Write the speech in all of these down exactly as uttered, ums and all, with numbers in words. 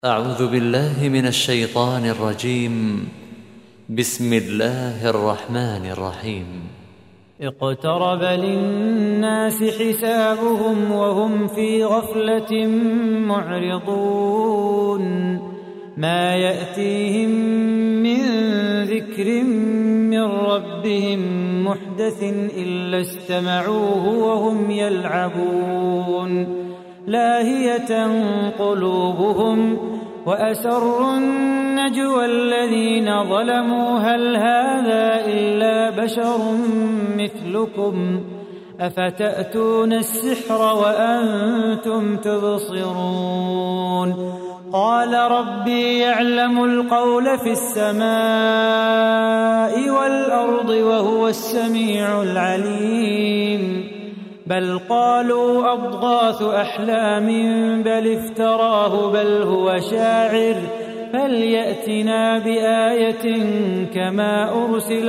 أعوذ بالله من الشيطان الرجيم. بسم الله الرحمن الرحيم. اقترب للناس حسابهم وهم في غفلة معرضون ما يأتيهم من ذكر من ربهم محدث إلا استمعوه وهم يلعبون لاهية قلوبهم وأسروا النجوى الذين ظلموا هل هذا إلا بشر مثلكم أفتأتون السحر وأنتم تبصرون قال ربي يعلم القول في السماء والأرض وهو السميع العليم بل قالوا أضغاث أحلام بل افتراه بل هو شاعر فليأتنا بآية كما أرسل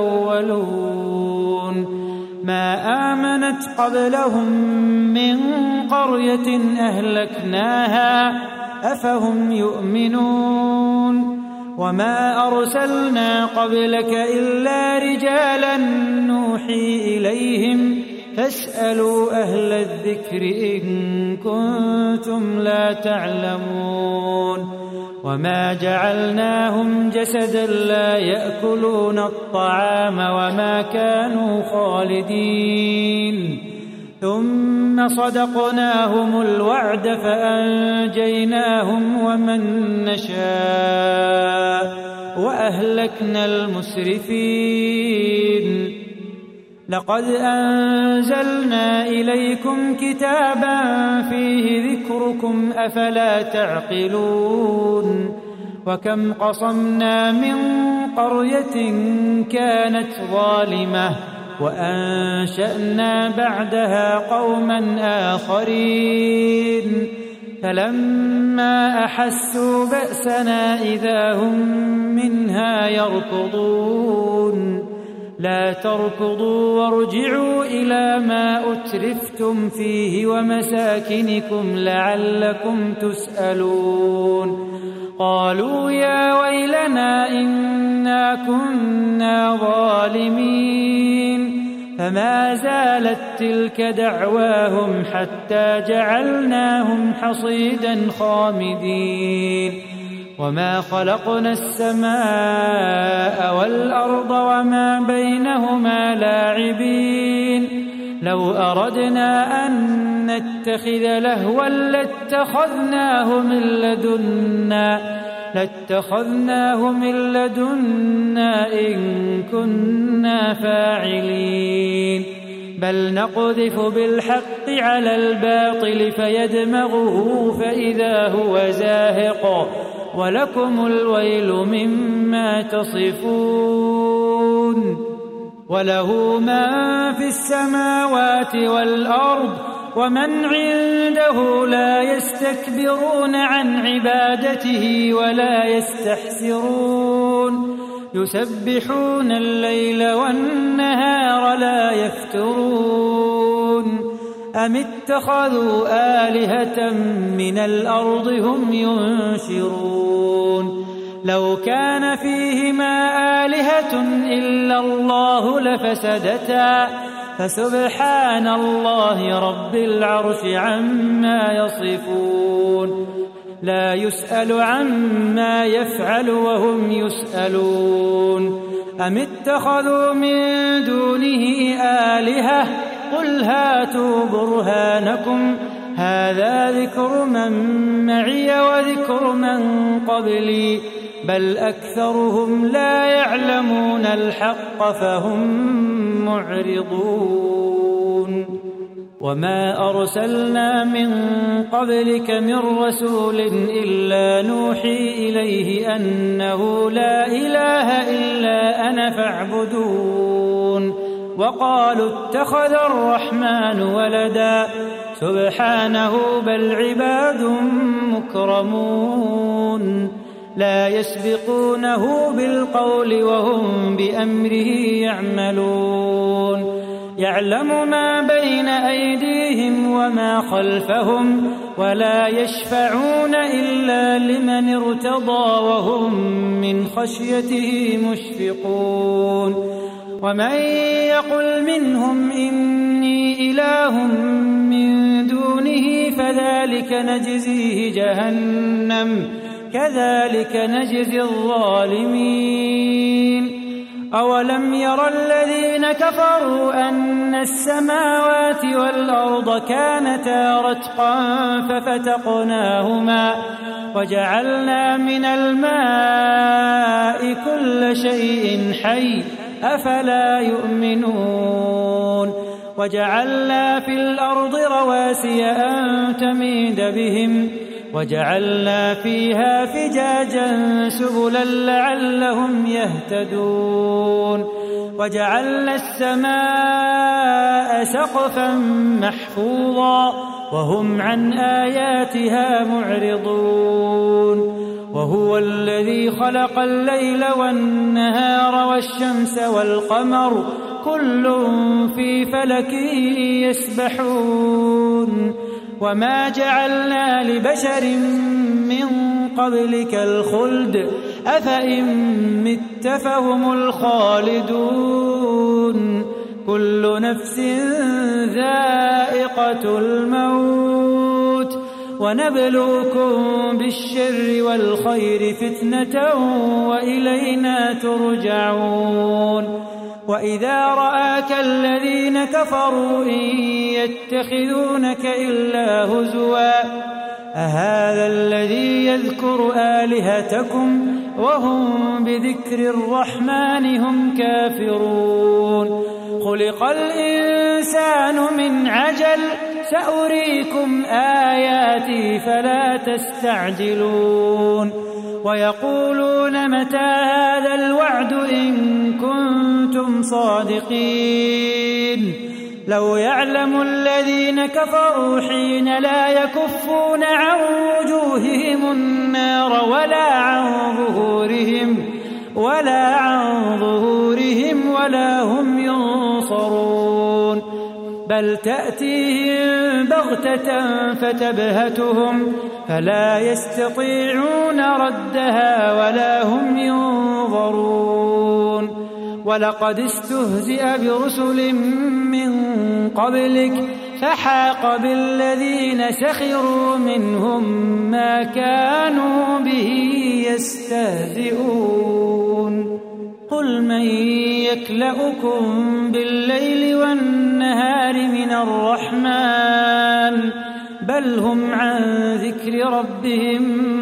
الأولون ما آمنت قبلهم من قرية أهلكناها أفهم يؤمنون وما أرسلنا قبلك إلا رجالا نوحي إليهم فاسألوا أهل الذكر إن كنتم لا تعلمون وما جعلناهم جسدا لا يأكلون الطعام وما كانوا خالدين ثم صدقناهم الوعد فأنجيناهم ومن نشاء وأهلكنا المسرفين لقد أنزلنا إليكم كتابا فيه ذكركم أفلا تعقلون وكم قصمنا من قرية كانت ظالمة وأنشأنا بعدها قوما آخرين فلما أحسوا بأسنا إذا هم منها يركضون لا تركضوا وارجعوا إلى ما أترفتم فيه ومساكنكم لعلكم تسألون قالوا يا ويلنا إنا كنا ظالمين فما زالت تلك دعواهم حتى جعلناهم حصيدا خامدين وما خلقنا السماء والأرض وما بينهما لاعبين لو أردنا أن نتخذ لهوا لاتخذناه من لدنا لاتخذناه من لدنا إن كنا فاعلين بل نقذف بالحق على الباطل فيدمغه فإذا هو زاهق ولكم الويل مما تصفون وله من في السماوات والأرض ومن عنده لا يستكبرون عن عبادته ولا يستحسرون يسبحون الليل والنهار لا يفترون أم اتخذوا آلهة من الأرض هم ينشرون لو كان فيهما آلهة إلا الله لفسدتا فسبحان الله رب العرش عما يصفون لا يسأل عما يفعل وهم يسألون أم اتخذوا من دونه آلهة قل هاتوا برهانكم هذا ذكر من معي وذكر من قبلي بل أكثرهم لا يعلمون الحق فهم معرضون وما أرسلنا من قبلك من رسول إلا نوحي إليه أنه لا إله إلا أنا فاعبدون وقالوا اتخذ الرحمن ولدا سبحانه بل عباد مكرمون لا يسبقونه بالقول وهم بأمره يعملون يعلم ما بين أيديهم وما خلفهم ولا يشفعون إلا لمن ارتضى وهم من خشيته مشفقون ومن يقل منهم إني إله من دونه فذلك نجزيه جهنم كذلك نجزي الظالمين أولم ير الذين كفروا أن السماوات والأرض كانتا رتقا ففتقناهما وجعلنا من الماء كل شيء حي أفلا يؤمنون وجعلنا في الأرض رواسي أن تميد بهم وجعلنا فيها فجاجا سبلا لعلهم يهتدون وجعلنا السماء سقفا محفوظا وهم عن آياتها معرضون وهو الذي خلق الليل والنهار والشمس والقمر كل في فلك يسبحون وما جعلنا لبشر من قبلك الخلد أفإن مت فهم الخالدون كل نفس ذائقة الموت ونبلوكم بالشر والخير فتنة وإلينا ترجعون وإذا رآك الذين كفروا إن يتخذونك إلا هزوا أهذا الذي يذكر آلهتكم وهم بذكر الرحمن هم كافرون خلق الإنسان من عجل سأريكم آياتي فلا تستعجلون ويقولون متى هذا الوعد إن كنتم صادقين لو يعلم الذين كفروا حين لا يكفون عن وجوههم النار ولا عن ظهورهم ولا عن ظهورهم ولا هم ينصرون بل تأتيهم بغتة فتبهتهم فلا يستطيعون ردها ولا هم ينظرون ولقد استهزئ برسل من قبلك فحاق بالذين سخروا منهم ما كانوا به يستهزئون قل من يكلؤكم بالليل والنهار من الرحمن بل هم عن ذكر ربهم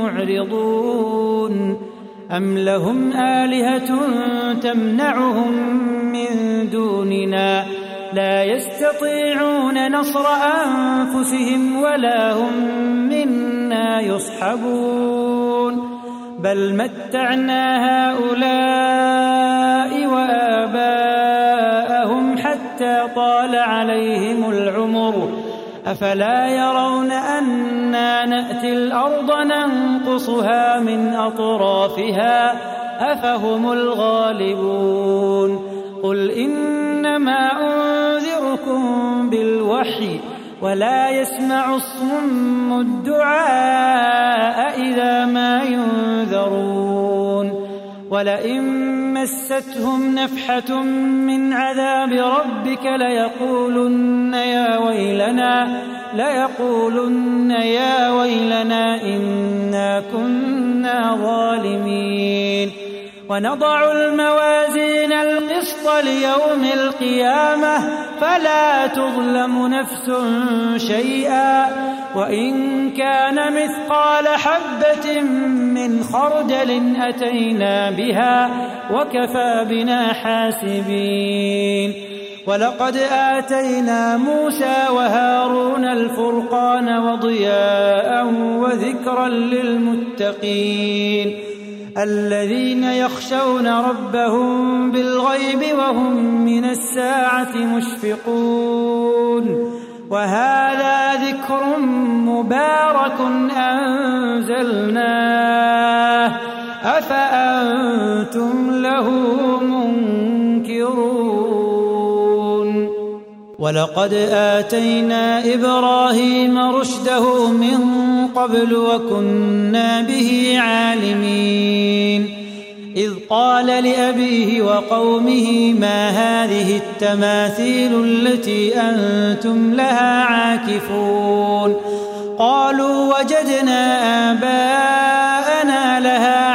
معرضون أم لهم آلهة تمنعهم من دوننا لا يستطيعون نصر أنفسهم ولا هم منا يصحبون بل متعنا هؤلاء وآباءهم حتى طال عليهم العمر أفلا يرون أنا نأتي الأرض ننقصها من أطرافها أفهم الغالبون قل إنما أنذركم بالوحي ولا يسمع الصم الدعاء إذا ما ينذرون ولئن مستهم نفحة من عذاب ربك ليقولن يا ويلنا ليقولن يا ويلنا إنا كنا ظالمين ونضع الموازين القسط ليوم القيامة فلا تظلم نفس شيئا وإن كان مثقال حبة من خردل أتينا بها وكفى بنا حاسبين ولقد آتينا موسى وهارون الفرقان وضياء وذكرا للمتقين الذين يخشون ربهم بالغيب وهم من الساعة مشفقون وهذا ذكر مبارك أنزلناه أفأنتم له منكرون ولقد آتينا إبراهيم رشده من قبل وكنا به عالمين إذ قال لأبيه وقومه ما هذه التماثيل التي أنتم لها عاكفون قالوا وجدنا آباءنا لها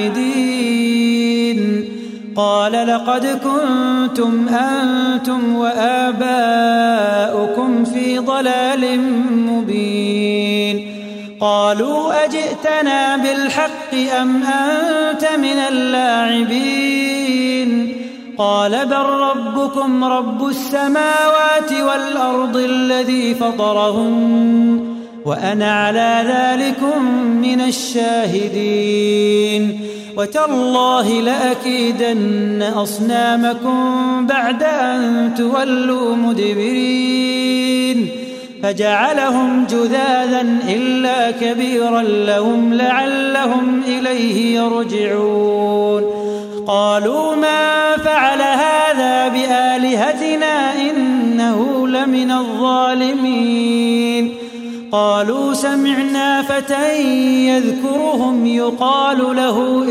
عابدين قال لقد كنتم أنتم وآباؤكم في ضلال مبين قالوا أجئتنا بالحق أم أنت من اللاعبين قال بل ربكم رب السماوات والأرض الذي فطرهن وأنا على ذلكم من الشاهدين وتالله لأكيدن أصنامكم بعد أن تولوا مدبرين فجعلهم جذاذا إلا كبيرا لهم لعلهم إليه يرجعون قالوا ما فعل هذا بآلهتنا إنه لمن الظالمين قالوا سمعنا فتى يذكرهم يقال له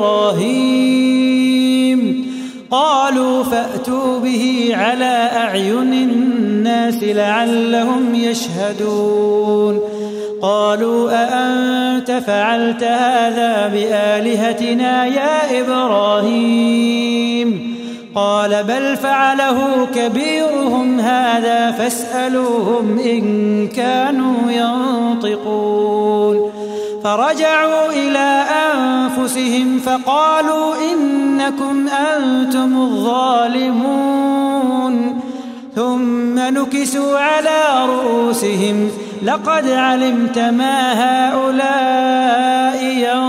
إبراهيم قالوا فأتوا به على أعين الناس لعلهم يشهدون قالوا أأنت فعلت هذا بآلهتنا يا إبراهيم قال بل فعله كبيرهم هذا فاسألوهم إن كانوا ينطقون فرجعوا إلى أنفسهم فقالوا إنكم أنتم الظالمون ثم نكسوا على رؤوسهم لقد علمت ما هؤلاء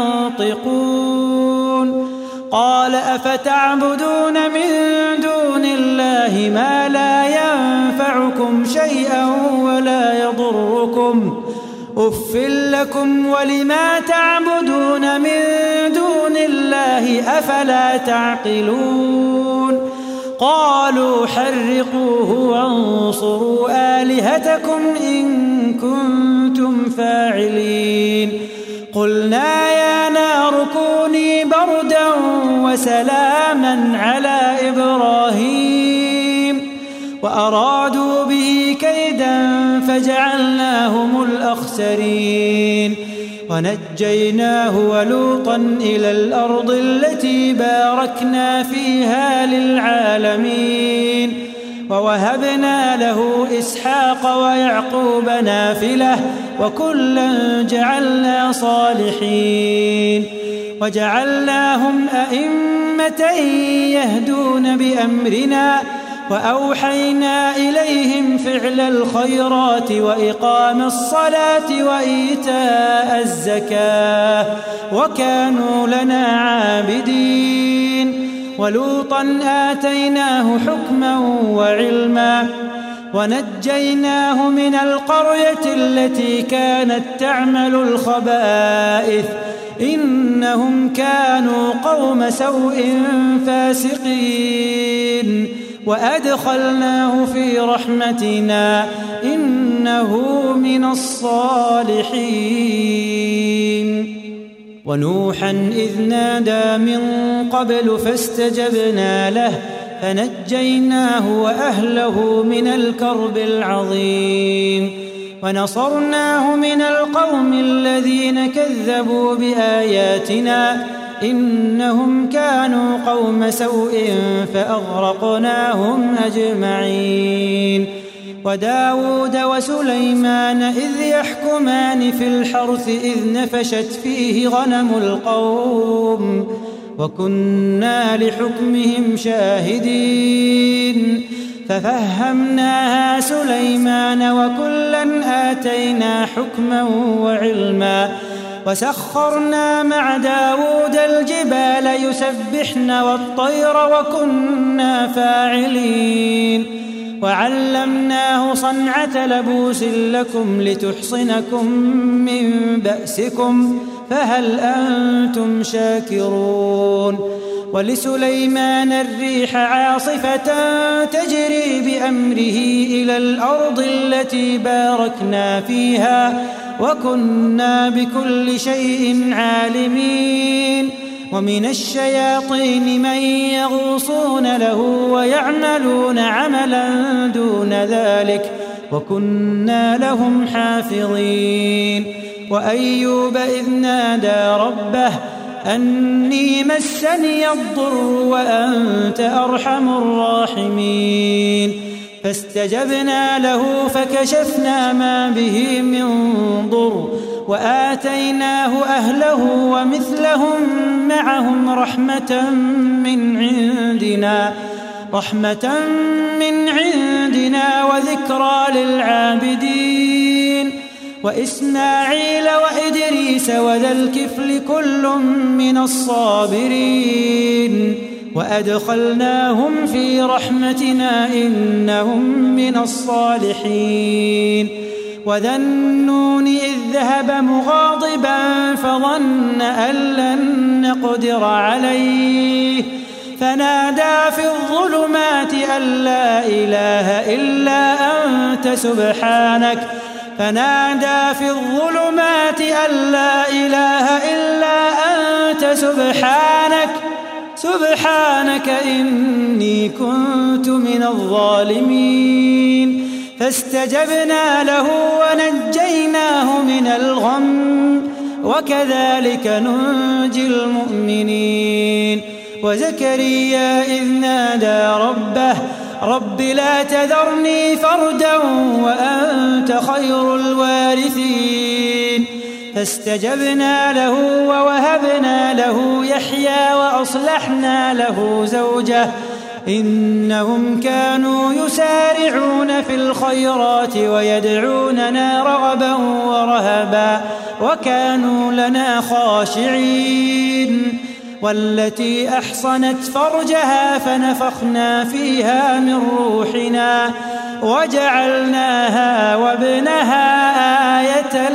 ينطقون قال أفتعبدون من دون الله ما لا ينفعكم شيئا ولا يضركم أف لكم ولما تعبدون من دون الله أفلا تعقلون قالوا حرقوه وانصروا آلهتكم إن كنتم فاعلين قلنا يا نار كوني بردا وسلاما على إبراهيم وأرادوا به كيدا فجعلناهم الأخسرين ونجيناه ولوطا إلى الأرض التي باركنا فيها للعالمين ووهبنا له إسحاق ويعقوب نافلة وكلا جعلنا صالحين وجعلناهم أئمة يهدون بأمرنا وأوحينا إليهم فعل الخيرات وإقام الصلاة وإيتاء الزكاة وكانوا لنا عابدين ولوطا آتيناه حكما وعلما ونجيناه من القرية التي كانت تعمل الخبائث إنهم كانوا قوم سوء فاسقين وأدخلناه في رحمتنا إنه من الصالحين ونوحا إذ نادى من قبل فاستجبنا له فنجيناه وأهله من الكرب العظيم ونصرناه من القوم الذين كذبوا بآياتنا إنهم كانوا قوم سوء فأغرقناهم أجمعين وداود وسليمان إذ يحكمان في الحرث إذ نفشت فيه غنم القوم وكنا لحكمهم شاهدين ففهمناها سليمان وكلا آتينا حكما وعلما وسخرنا مع داود الجبال يسبحن والطير وكنا فاعلين وعلمناه صنعة لبوس لكم لتحصنكم من بأسكم فهل أنتم شاكرون ولسليمان الريح عاصفة تجري بأمره إلى الأرض التي باركنا فيها وكنا بكل شيء عالمين ومن الشياطين من يغوصون له ويعملون عملا دون ذلك وكنا لهم حافظين وأيوب إذ نادى ربه أني مسني الضر وأنت أرحم الراحمين فاستجبنا له فكشفنا ما به من ضر وآتيناه أهله ومثلهم معهم رحمة من عندنا رحمة من عندنا وذكرى للعابدين وإسماعيل وإدريس وذا الكفل كل من الصابرين وأدخلناهم في رحمتنا إنهم من الصالحين وذا النون إذ ذهب مغاضبا فظن أن لن نقدر عليه فنادى في الظلمات أن لا إله إلا أنت سبحانك فنادى في الظلمات أن لا إله إلا أنت سبحانك سبحانك إني كنت من الظالمين فاستجبنا له ونجيناه من الغم وكذلك ننجي المؤمنين وزكريا إذ نادى ربه رب لا تذرني فردا وأنت خير الوارثين فاستجبنا له ووهبنا له يحيى وأصلحنا له زوجه إنهم كانوا يسارعون في الخيرات ويدعوننا رغبا ورهبا وكانوا لنا خاشعين والتي أحصنت فرجها فنفخنا فيها من روحنا وجعلناها وابنها آية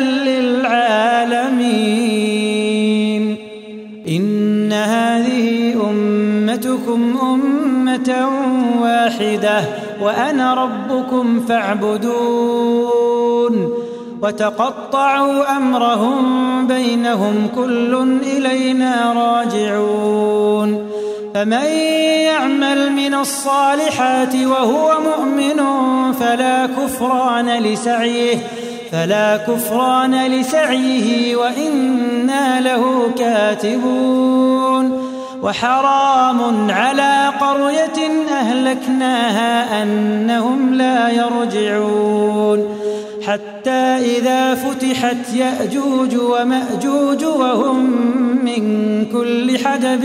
للعالمين إن هذه أمتكم أمة واحدة وأنا ربكم فاعبدون وتقطعوا أمرهم بينهم كل إلينا راجعون فمن يعمل من الصالحات وهو مؤمن فلا كفران لسعيه فلا كفران لسعيه وإنا له كاتبون وحرام على قرية أهلكناها أنهم لا يرجعون حتى إذا فتحت يأجوج ومأجوج وهم من كل حدب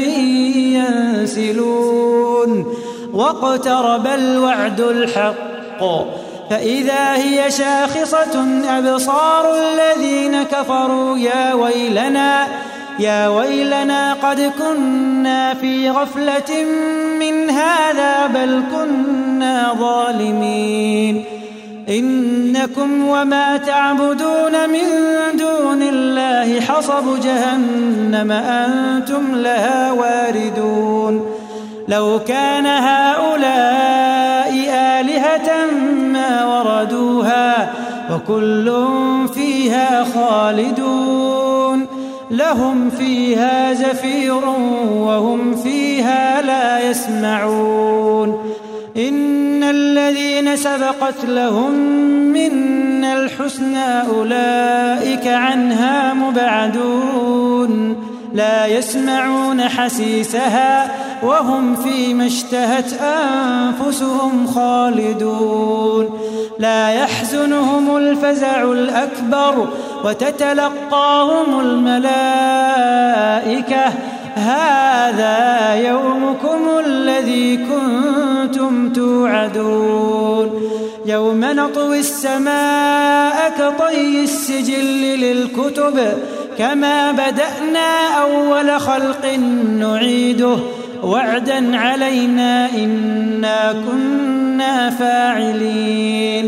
ينسلون واقترب الوعد الحق فإذا هي شاخصة أبصار الذين كفروا يا ويلنا يا ويلنا قد كنا في غفلة من هذا بل كنا ظالمين إنكم وما تعبدون من دون الله حصب جهنم أنتم لها واردون لو كان هؤلاء آلهة ما وردوها وكل فيها خالدون لهم فيها زفير وهم فيها لا يسمعون إن الذين سبقت لهم منا الحسنى أولئك عنها مبعدون لا يسمعون حسيسها وهم فيما اشتهت أنفسهم خالدون لا يحزنهم الفزع الأكبر وتتلقاهم الملائكة هذا يومكم الذي كنتم توعدون يوم نطوي السماء كطي السجل للكتب كما بدأنا أول خلق نعيده وعدا علينا إنا كنا فاعلين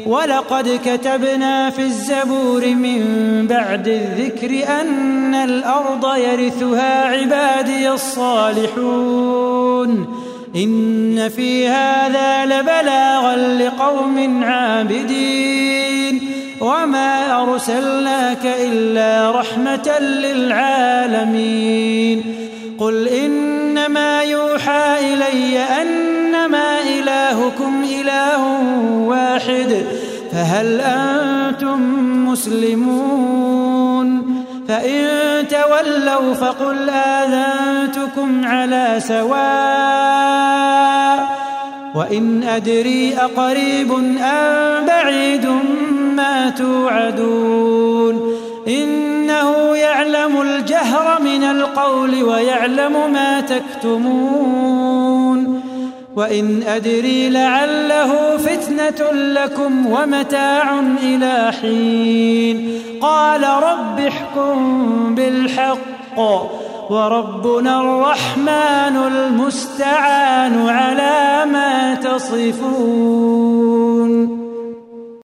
ولقد كتبنا في الزبور من بعد الذكر أن الأرض يرثها عبادي الصالحون إن في هذا لبلاغا لقوم عابدين وما أرسلناك إلا رحمة للعالمين قل إنما يوحى إلي أنما إلهكم إله واحد فهل أنتم مسلمون فإن تولوا فقل آذنتكم على سواء وإن أدري أقريب أم بعيد ما توعدون إنه يعلم الجهر من القول ويعلم ما تكتمون وإن أدري لعله فتنة لكم ومتاع إلى حين قال رب احكم بالحق وربنا الرحمن المستعان على ما تصفون.